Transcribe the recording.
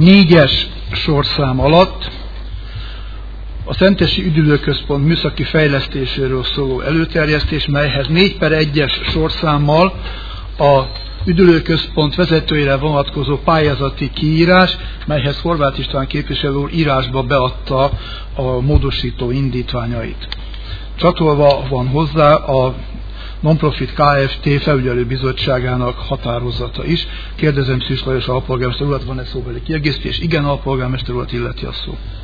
4-es sorszám alatt a Szentesi Üdülőközpont műszaki fejlesztéséről szóló előterjesztés, melyhez 4/1-es sorszámmal a Üdülőközpont vezetőire vonatkozó pályázati kiírás, melyhez Horváth István képviselő úr írásba beadta a módosító indítványait. Csatolva van hozzá a Nonprofit Kft. Felügyelő bizottságának határozata is. Kérdezem Szűcs Lajos alpolgármester urat, van-e szóbeli kiegészítés? Igen, alpolgármester urat illeti a szó.